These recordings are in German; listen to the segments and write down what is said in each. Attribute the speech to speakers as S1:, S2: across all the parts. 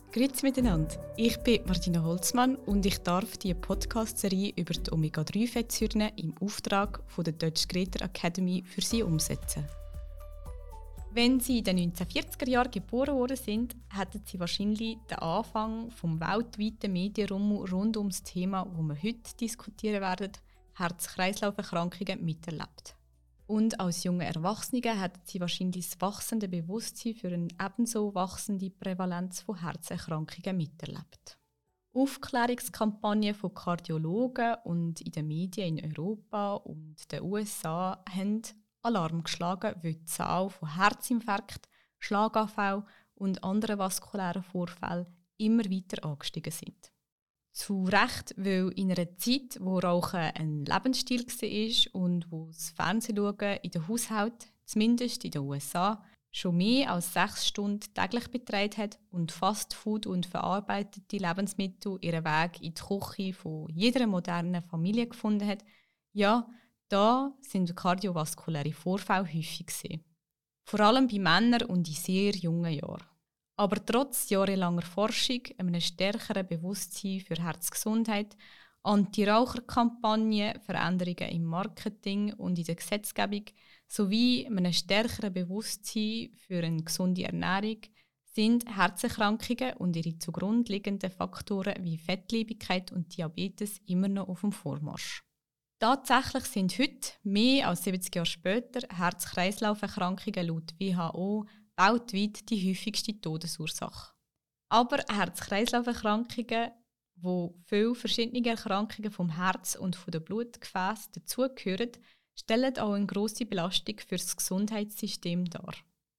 S1: Grüezi miteinander. Ich bin Martina Holzmann und ich darf die Podcast-Serie über die Omega-3-Fettsäuren im Auftrag von der Deutschen Greta Academy für Sie umsetzen. Wenn Sie in den 1940er Jahren geboren worden sind, hätten Sie wahrscheinlich den Anfang vom weltweiten Medienrummel rund um das Thema, das wir heute diskutieren werden, Herz-Kreislauf-Erkrankungen miterlebt. Und als junge Erwachsene hatten sie wahrscheinlich das wachsende Bewusstsein für eine ebenso wachsende Prävalenz von Herzerkrankungen miterlebt. Aufklärungskampagnen von Kardiologen und in den Medien in Europa und den USA haben Alarm geschlagen, weil die Zahl von Herzinfarkt, Schlaganfall und anderen vaskulären Vorfällen immer weiter angestiegen sind. Zu Recht, weil in einer Zeit, wo Rauchen ein Lebensstil war und wo das Fernsehschauen in den Haushalten, zumindest in den USA, schon mehr als 6 Stunden täglich betragen hat und Fastfood und verarbeitete Lebensmittel ihren Weg in die Küche von jeder modernen Familie gefunden hat, ja, da sind kardiovaskuläre Vorfälle häufig gewesen. Vor allem bei Männern und in sehr jungen Jahren. Aber trotz jahrelanger Forschung, einem stärkeren Bewusstsein für Herzgesundheit, Anti-Raucher-Kampagnen, Veränderungen im Marketing und in der Gesetzgebung sowie einem stärkeren Bewusstsein für eine gesunde Ernährung sind Herzerkrankungen und ihre zugrunde liegenden Faktoren wie Fettleibigkeit und Diabetes immer noch auf dem Vormarsch. Tatsächlich sind heute, mehr als 70 Jahre später, Herz-Kreislauf-Erkrankungen laut WHO weltweit die häufigste Todesursache. Aber Herz-Kreislauf-Erkrankungen, wo viele verschiedene Erkrankungen vom Herz und von den Blutgefäßen dazugehören, stellen auch eine grosse Belastung für das Gesundheitssystem dar.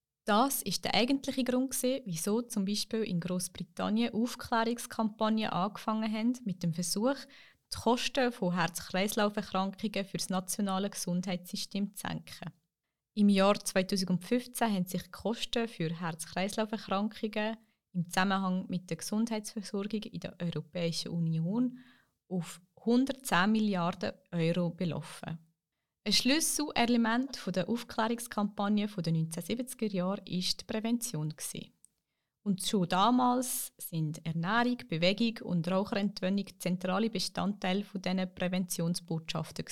S1: Das ist der eigentliche Grund, wieso zum Beispiel in Großbritannien Aufklärungskampagnen angefangen haben mit dem Versuch, die Kosten von Herz-Kreislauf-Erkrankungen für das nationale Gesundheitssystem zu senken. Im Jahr 2015 haben sich die Kosten für Herz-Kreislauf-Erkrankungen im Zusammenhang mit der Gesundheitsversorgung in der Europäischen Union auf 110 Milliarden Euro belaufen. Ein Schlüsselelement der Aufklärungskampagne der 1970er Jahre war die Prävention. Und schon damals sind Ernährung, Bewegung und Raucherentwöhnung zentrale Bestandteile dieser Präventionsbotschaften.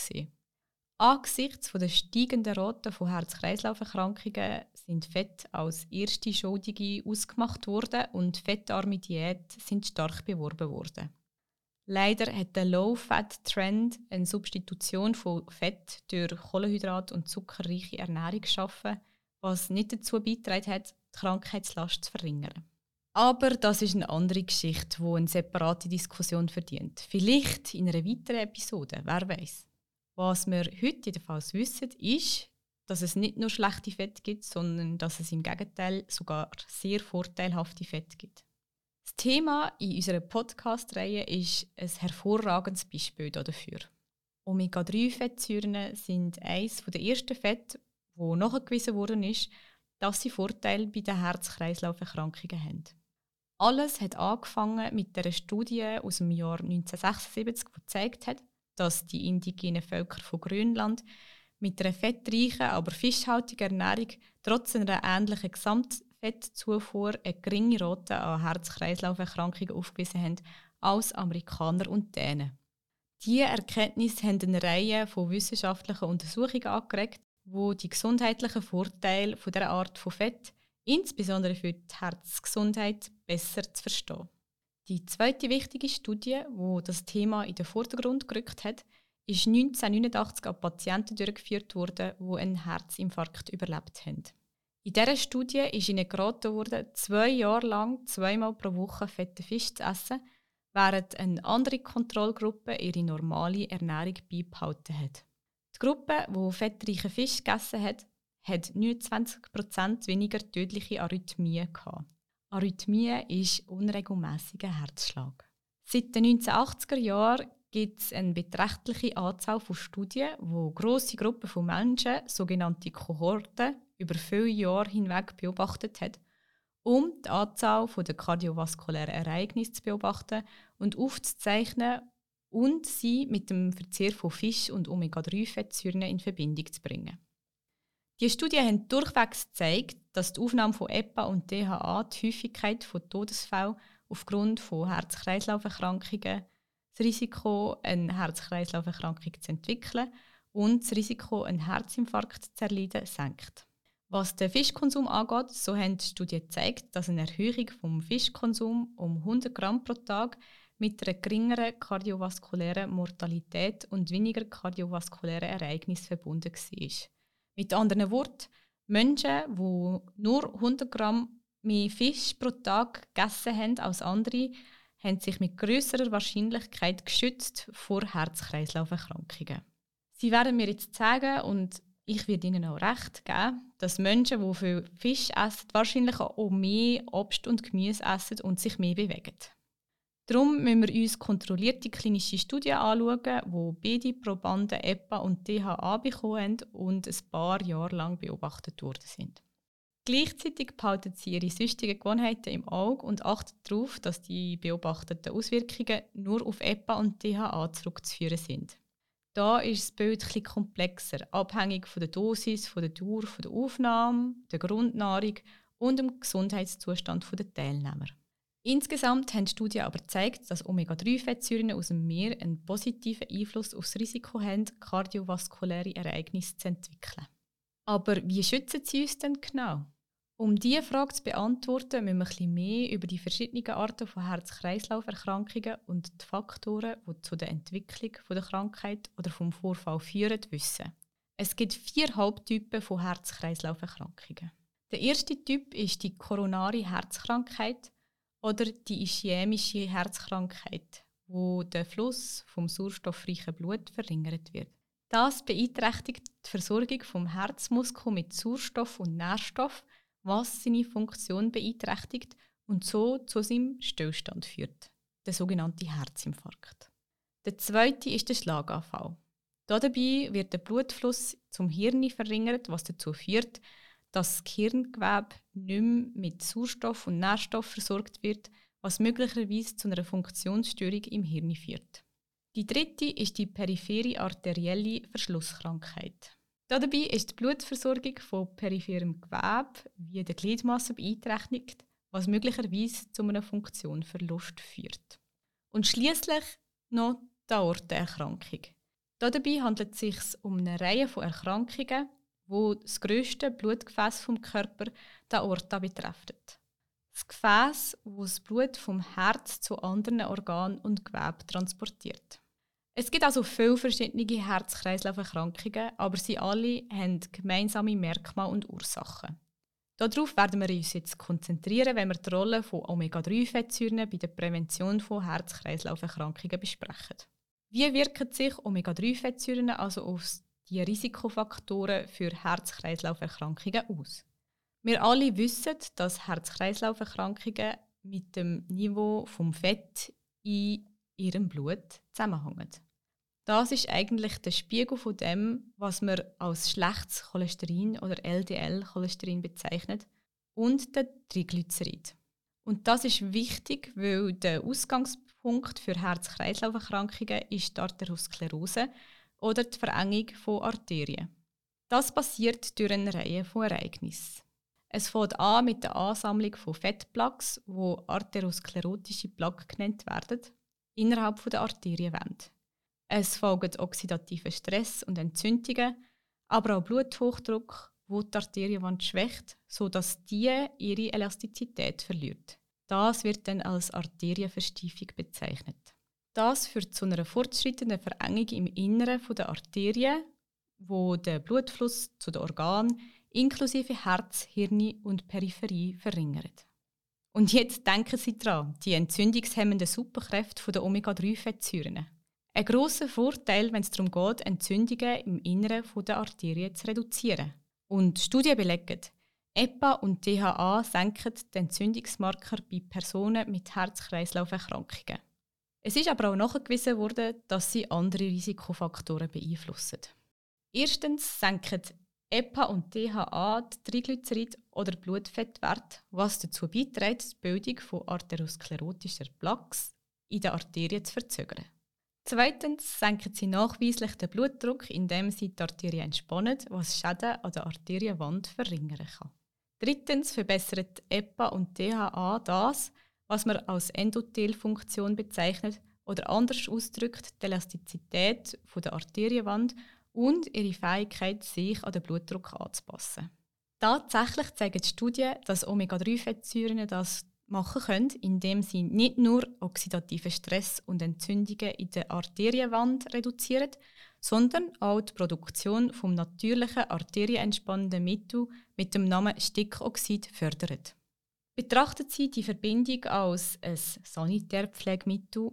S1: Angesichts der steigenden Rate von Herz-Kreislauf-Erkrankungen sind Fett als erste Schuldige ausgemacht worden und fettarme Diät sind stark beworben worden. Leider hat der Low-Fat-Trend eine Substitution von Fett durch Kohlenhydrat- und zuckerreiche Ernährung geschaffen, was nicht dazu beigetragen hat, die Krankheitslast zu verringern. Aber das ist eine andere Geschichte, die eine separate Diskussion verdient. Vielleicht in einer weiteren Episode, wer weiß. Was wir heute jedenfalls wissen, ist, dass es nicht nur schlechte Fette gibt, sondern dass es im Gegenteil sogar sehr vorteilhafte Fette gibt. Das Thema in unserer Podcast-Reihe ist ein hervorragendes Beispiel dafür. Omega-3-Fettsäuren sind eines der ersten Fette, wo nachgewiesen worden ist, dass sie Vorteile bei den Herz-Kreislauf-Erkrankungen haben. Alles hat angefangen mit einer Studie aus dem Jahr 1976, die gezeigt hat, dass die indigenen Völker von Grönland mit einer fettreichen, aber fischhaltigen Ernährung trotz einer ähnlichen Gesamtfettzufuhr eine geringe Rate an Herz-Kreislauf-Erkrankungen aufgewiesen haben als Amerikaner und Dänen. Diese Erkenntnisse haben eine Reihe von wissenschaftlichen Untersuchungen angeregt, die die gesundheitlichen Vorteile dieser Art von Fett, insbesondere für die Herzgesundheit, besser zu verstehen. Die zweite wichtige Studie, die das Thema in den Vordergrund gerückt hat, ist 1989 an Patienten durchgeführt worden, die einen Herzinfarkt überlebt haben. In dieser Studie ist ihnen geraten worden, 2 Jahre lang 2-mal pro Woche fetten Fisch zu essen, während eine andere Kontrollgruppe ihre normale Ernährung beibehalten hat. Die Gruppe, die fettreichen Fisch gegessen hat, hat 29% weniger tödliche Arrhythmien gehabt. Arrhythmie ist unregelmäßiger Herzschlag. Seit den 1980er Jahren gibt es eine beträchtliche Anzahl von Studien, wo grosse Gruppen von Menschen, sogenannte Kohorten, über viele Jahre hinweg beobachtet hat, um die Anzahl der kardiovaskulären Ereignisse zu beobachten und aufzuzeichnen und sie mit dem Verzehr von Fisch und Omega-3-Fettsäuren in Verbindung zu bringen. Die Studien haben durchwegs gezeigt, dass die Aufnahme von EPA und DHA die Häufigkeit von Todesfällen aufgrund von Herz-Kreislauf-Erkrankungen, das Risiko, eine Herz-Kreislauf-Erkrankung zu entwickeln und das Risiko, einen Herzinfarkt zu erleiden, senkt. Was den Fischkonsum angeht, so haben die Studien gezeigt, dass eine Erhöhung vom Fischkonsum um 100 Gramm pro Tag mit einer geringeren kardiovaskulären Mortalität und weniger kardiovaskulären Ereignissen verbunden war. Mit anderen Worten, Menschen, die nur 100 Gramm mehr Fisch pro Tag gegessen haben als andere, haben sich mit grösserer Wahrscheinlichkeit geschützt vor Herz-Kreislauf-Erkrankungen. Sie werden mir jetzt sagen, und ich werde Ihnen auch recht geben, dass Menschen, die viel Fisch essen, wahrscheinlich auch mehr Obst und Gemüse essen und sich mehr bewegen. Darum müssen wir uns kontrollierte klinische Studien anschauen, wo beide Probanden EPA und DHA bekommen haben und ein paar Jahre lang beobachtet worden sind. Gleichzeitig behalten sie ihre sonstigen Gewohnheiten im Auge und achten darauf, dass die beobachteten Auswirkungen nur auf EPA und DHA zurückzuführen sind. Da ist das Bild etwas komplexer, abhängig von der Dosis, von der Dauer der Aufnahme, der Grundnahrung und dem Gesundheitszustand der Teilnehmer. Insgesamt haben Studien aber gezeigt, dass Omega-3-Fettsäuren aus dem Meer einen positiven Einfluss auf das Risiko haben, kardiovaskuläre Ereignisse zu entwickeln. Aber wie schützen sie uns denn genau? Um diese Frage zu beantworten, müssen wir ein bisschen mehr über die verschiedenen Arten von Herz-Kreislauf-Erkrankungen und die Faktoren, die zu der Entwicklung der Krankheit oder vom Vorfall führen, wissen. Es gibt 4 Haupttypen von Herz-Kreislauf-Erkrankungen. Der erste Typ ist die koronare Herzkrankheit oder die ischämische Herzkrankheit, wo der Fluss vom sauerstoffreichen Blut verringert wird. Das beeinträchtigt die Versorgung vom Herzmuskel mit Sauerstoff und Nährstoff, was seine Funktion beeinträchtigt und so zu seinem Stillstand führt, der sogenannte Herzinfarkt. Der zweite ist der Schlaganfall. Dabei wird der Blutfluss zum Hirn verringert, was dazu führt, dass das Hirngewebe nicht mehr mit Sauerstoff und Nährstoff versorgt wird, was möglicherweise zu einer Funktionsstörung im Hirn führt. Die dritte ist die periphere arterielle Verschlusskrankheit. Dabei ist die Blutversorgung von peripherem Gewebe wie der Gliedmasse beeinträchtigt, was möglicherweise zu einem Funktionsverlust führt. Und schließlich noch die Aortenerkrankung. Dabei handelt es sich um eine Reihe von Erkrankungen, wo das grösste Blutgefäß vom Körper, die Aorta, betrifft. Das Gefäß, wo das Blut vom Herz zu anderen Organen und Gewebe transportiert. Es gibt also viele verschiedene Herz-Kreislauf-Erkrankungen, aber sie alle haben gemeinsame Merkmale und Ursachen. Darauf werden wir uns jetzt konzentrieren, wenn wir die Rolle von Omega-3-Fettsäuren bei der Prävention von Herz-Kreislauf-Erkrankungen besprechen. Wie wirken sich Omega-3-Fettsäuren also auf die Risikofaktoren für Herz-Kreislauf-Erkrankungen aus? Wir alle wissen, dass Herz-Kreislauf-Erkrankungen mit dem Niveau vom Fett in ihrem Blut zusammenhängen. Das ist eigentlich der Spiegel von dem, was wir als schlechtes Cholesterin oder LDL-Cholesterin bezeichnet, und der Triglycerid. Und das ist wichtig, weil der Ausgangspunkt für Herz-Kreislauf-Erkrankungen ist die Arteriosklerose oder die Verengung von Arterien. Das passiert durch eine Reihe von Ereignissen. Es fängt an mit der Ansammlung von Fettplaques, die arteriosklerotische Plaques genannt werden, innerhalb der Arterienwände. Es folgen oxidativer Stress und Entzündungen, aber auch Bluthochdruck, wo die Arterienwand schwächt, sodass die ihre Elastizität verliert. Das wird dann als Arterienverstiefung bezeichnet. Das führt zu einer fortschreitenden Verengung im Inneren der Arterien, wo der Blutfluss zu den Organen inklusive Herz, Hirn und Peripherie verringert. Und jetzt denken Sie daran, die entzündungshemmenden Superkräfte der Omega-3-Fettsäuren. Ein grosser Vorteil, wenn es darum geht, Entzündungen im Inneren der Arterien zu reduzieren. Und Studien belegen, EPA und DHA senken die Entzündungsmarker bei Personen mit Herz-Kreislauf-Erkrankungen. Es ist aber auch nachgewiesen worden, dass sie andere Risikofaktoren beeinflussen. Erstens senken EPA und DHA die Triglycerid- oder Blutfettwerte, was dazu beiträgt, die Bildung von arteriosklerotischer Plaques in den Arterien zu verzögern. Zweitens senken sie nachweislich den Blutdruck, indem sie die Arterien entspannen, was Schäden an der Arterienwand verringern kann. Drittens verbessert EPA und DHA das, was man als Endothelfunktion bezeichnet oder anders ausgedrückt die Elastizität der Arterienwand und ihre Fähigkeit, sich an den Blutdruck anzupassen. Tatsächlich zeigen die Studien, dass Omega-3-Fettsäuren das machen können, indem sie nicht nur oxidativen Stress und Entzündungen in der Arterienwand reduzieren, sondern auch die Produktion vom natürlichen arterienentspannenden Mittel mit dem Namen Stickoxid fördern. Betrachtet Sie die Verbindung als ein Sanitärpflegemittel,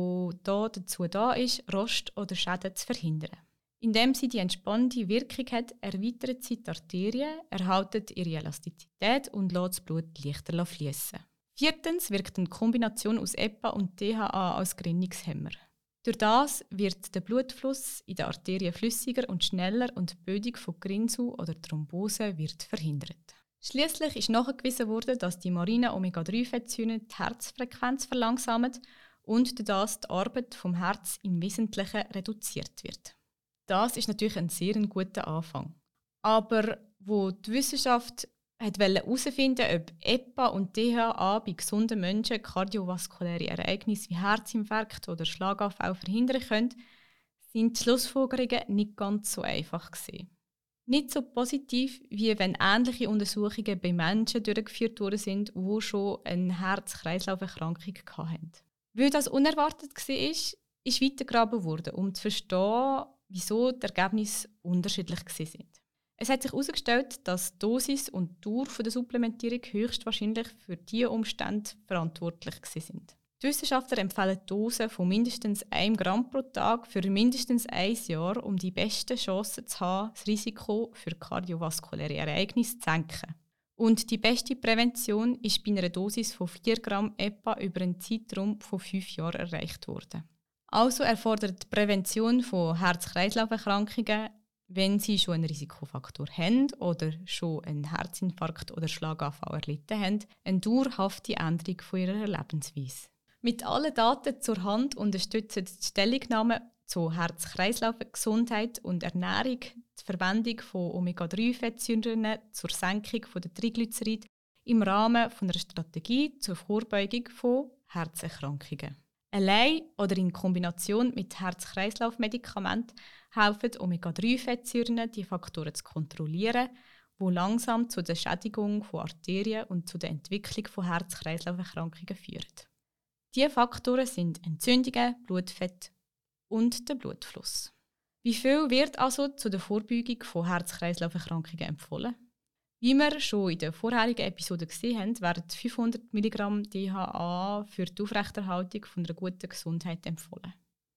S1: das dazu da ist, Rost oder Schäden zu verhindern. Indem sie die entspannende Wirkung hat, erweitert sie die Arterien, erhält ihre Elastizität und lässt das Blut leichter fließen. Viertens wirkt eine Kombination aus EPA und DHA als Gerinnungshemmer. Durch das wird der Blutfluss in den Arterien flüssiger und schneller und die Bildung von Gerinnsel oder Thrombose wird verhindert. Schliesslich ist nachgewiesen worden, dass die marinen Omega-3-Fettsäuren die Herzfrequenz verlangsamen und durch das die Arbeit vom Herz im Wesentlichen reduziert wird. Das ist natürlich ein sehr guter Anfang. Aber wo die Wissenschaft herausfinden wollte, ob EPA und DHA bei gesunden Menschen kardiovaskuläre Ereignisse wie Herzinfarkt oder Schlaganfall verhindern können, sind die Schlussfolgerungen nicht ganz so einfach gewesen. Nicht so positiv, wie wenn ähnliche Untersuchungen bei Menschen durchgeführt worden sind, die schon eine Herz-Kreislauf-Erkrankung hatten. Weil das unerwartet war, ist weitergegraben worden, um zu verstehen, wieso die Ergebnisse unterschiedlich waren. Es hat sich herausgestellt, dass die Dosis und die Dauer der Supplementierung höchstwahrscheinlich für diese Umstände verantwortlich waren. Die Wissenschaftler empfehlen Dosen von mindestens 1 Gramm pro Tag für mindestens 1 Jahr, um die besten Chancen zu haben, das Risiko für kardiovaskuläre Ereignisse zu senken. Und die beste Prävention ist bei einer Dosis von 4 Gramm EPA über einen Zeitraum von 5 Jahren erreicht worden. Also erfordert die Prävention von Herz-Kreislauf-Erkrankungen, wenn Sie schon einen Risikofaktor haben oder schon einen Herzinfarkt oder Schlaganfall erlitten haben, eine dauerhafte Änderung von Ihrer Lebensweise. Mit allen Daten zur Hand unterstützen die Stellungnahmen zu Herz-Kreislauf-Gesundheit und Ernährung die Verwendung von Omega-3-Fettsäuren zur Senkung der Triglyceride im Rahmen einer Strategie zur Vorbeugung von Herzerkrankungen. Allein oder in Kombination mit Herz-Kreislauf-Medikamenten helfen Omega-3-Fettsäuren, die Faktoren zu kontrollieren, die langsam zu der Schädigung von Arterien und zu der Entwicklung von Herz-Kreislauf-Erkrankungen führen. Diese Faktoren sind Entzündungen, Blutfett und der Blutfluss. Wie viel wird also zu der Vorbeugung von Herz-Kreislauf-Erkrankungen empfohlen? Wie wir schon in der vorherigen Episode gesehen haben, werden 500 mg DHA für die Aufrechterhaltung von einer guten Gesundheit empfohlen.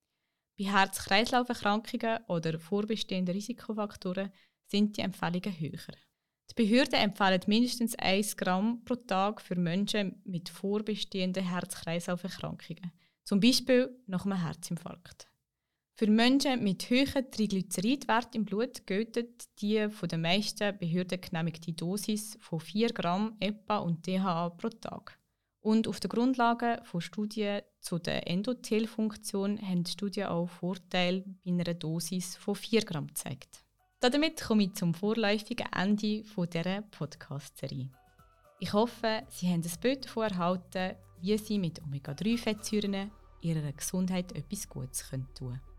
S1: Bei Herz-Kreislauf-Erkrankungen oder vorbestehenden Risikofaktoren sind die Empfehlungen höher. Die Behörden empfehlen mindestens 1 Gramm pro Tag für Menschen mit vorbestehenden Herz-Kreislauf-Erkrankungen, zum Beispiel nach einem Herzinfarkt. Für Menschen mit hohen Triglyceridwerten im Blut gilt die von den meisten Behörden genehmigte Dosis von 4 Gramm EPA und DHA pro Tag. Und auf der Grundlage von Studien zu der Endothelfunktion haben die Studien auch Vorteile bei einer Dosis von 4 Gramm gezeigt. Damit komme ich zum vorläufigen Ende dieser Podcast-Serie. Ich hoffe, Sie haben ein Bild davon erhalten, wie Sie mit Omega-3-Fettsäuren Ihrer Gesundheit etwas Gutes tun können.